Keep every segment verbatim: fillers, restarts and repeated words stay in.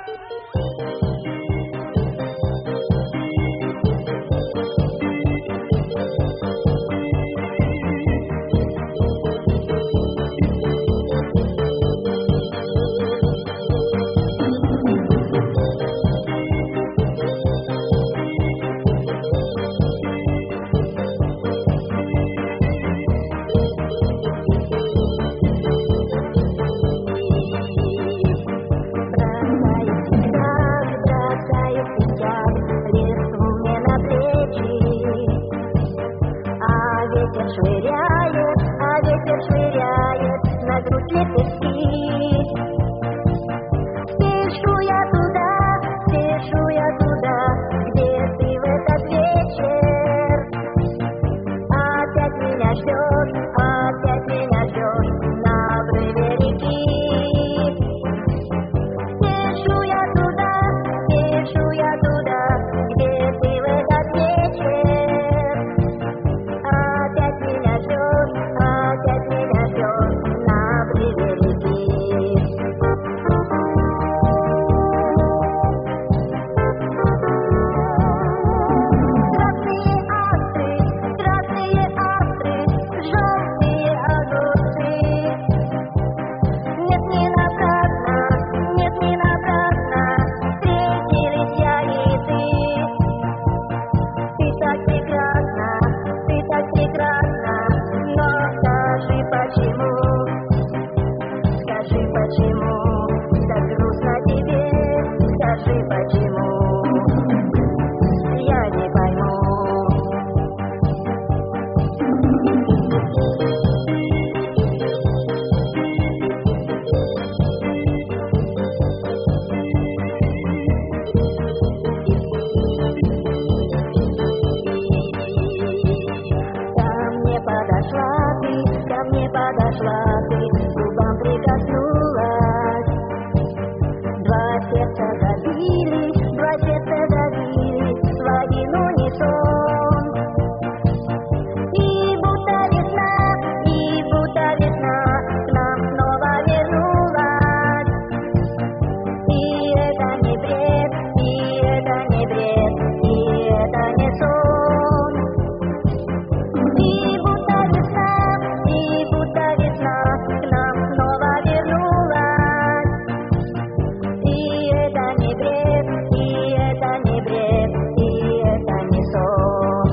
Швыряет, а ветер швыряет на грудь лепестки. Спешу я туда, спешу я туда, где ты в этот вечер. Опять меня ждешь, опять меня ждешь на обрыве реки. Спешу я туда, спешу я туда, где ты в этот вечер. Опять меня ждешь, опять меня ждешь на обрыве реки. Красные астры, красные астры, желтые огурцы. Нет, не напрасно, нет, не напрасно встретились я и ты. Ты так прекрасна, ты так прекрасна, но скажи почему, скажи почему, так грустно тебе, скажи почему, я не пойму. Ко мне подошла ты, ко мне подошла ты, к губам прикоснулась. Два сердца забились, два сердца забились в один унисон. И будто весна, и будто весна к нам снова вернулась. И это не бред, и это не бред, и это не сон. И будто весна, и будто весна к нам снова вернулась. И это не бред, и это не бред, и это не сон.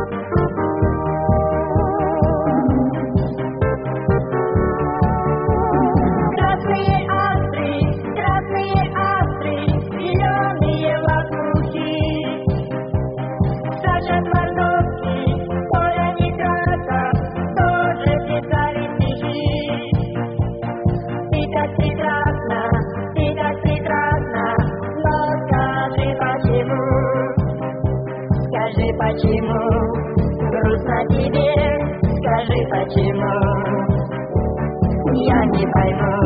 Красные астры, красные астры, зеленые лопухи. Саша Твардовский, Коля Некрасов тоже писали стихи. Ты так прекрасна, ты так прекрасна, но скажи почему, скажи почему, грустно тебе, скажи почему, я не пойму.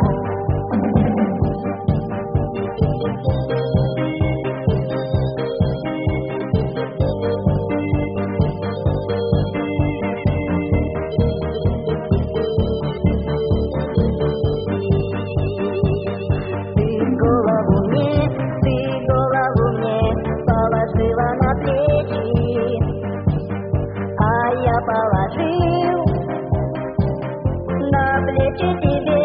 Ты голову мне, ты голову мне положила на плечи, а я положил на плечи тебе.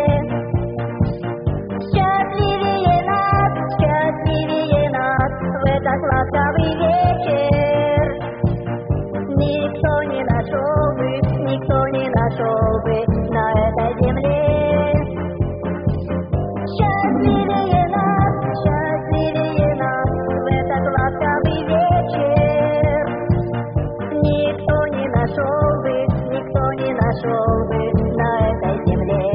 Счастливее нас, счастливее нас в этот ласковый вечер. Никто не нашел бы, никто не нашел бы на этой земле. Счастливее нас, счастливее нас в этот ласковый вечер. Никто не нашел бы, никто не нашел бы на этой земле.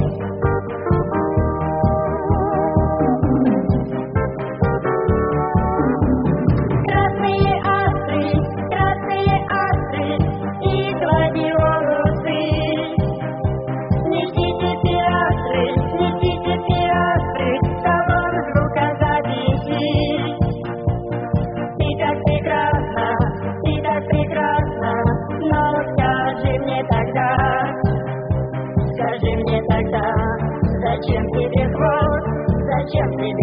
Красные астры, красные астры и гладиолусы. Не ждите пиастры, не ждите пиастры,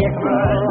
приехал.